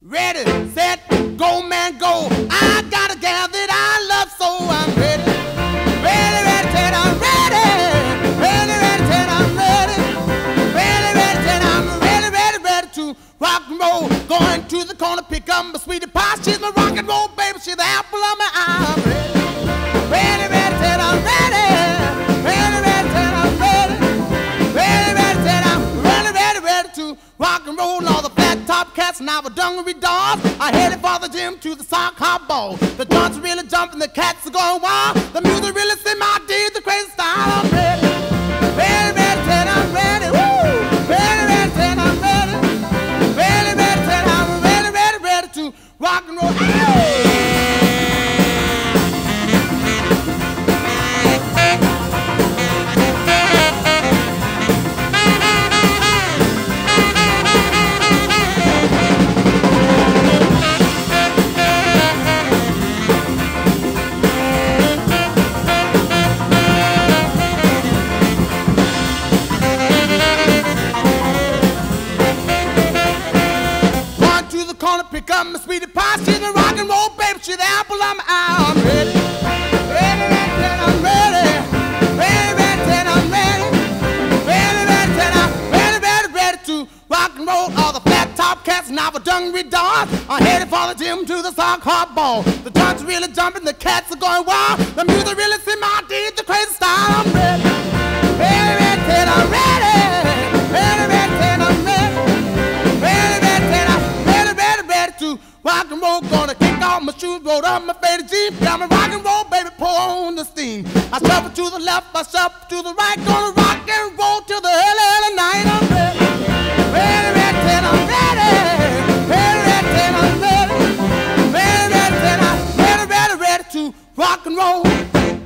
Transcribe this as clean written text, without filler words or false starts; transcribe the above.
Ready, set, go, man, go. I got a gal that I love, so I'm ready. Ready, ready, set, I'm ready. Ready, ready, set, I'm ready. Ready, ready, set, I'm ready, ready, ready to rock and roll. Going to the corner, pick up my sweetie pie. She's my rock and roll baby, she's the apple of my eye. I'm ready. Ready, ready, set, I'm ready. Ready, ready, set, I'm ready. Ready, ready, set, I'm ready, ready, ready to rock and roll. All the flat top cats and our dungaree dogs are headed for the gym to the sock hop ball. The joints are really jumping, the cats are going wild. The music really sing my deed, the crazy style. I'm ready. Ready, ready, set, I'm ready. Woo! Ready, ready, set, I'm ready. Ready, ready, set, I'm ready, ready, ready to rock and roll. Pick up my sweetie pie, she's a rock and roll baby, she's the apple of my eye. I'm ready. Ready, ready, ready, I'm ready. Ready, ready, ready, I'm ready. Ready, ready, ready, I'm ready, ready, ready to rock and roll. All the flat top cats and our dungaree dogs are headed for the gym to the sock hop ball. The joints are really jumping, the cats are going wild. The music really sing my deed, the crazy style. I'm ready. Ready, ready, ready, I'm ready. Ready, ready, ready, I'm ready. Ready, ready, ready, I'm to rock and roll, gonna kick off my shoes, roll up my faded jeans, got my rock and roll, baby, pour on the steam. I shuffle to the left, I shuffle to the right, gonna rock and roll till the early night. I'm ready, ready, ready, ready, I'm ready, ready, ready, ready, I'm ready, ready, ready, ready, I'm ready, ready, ready to rock and roll.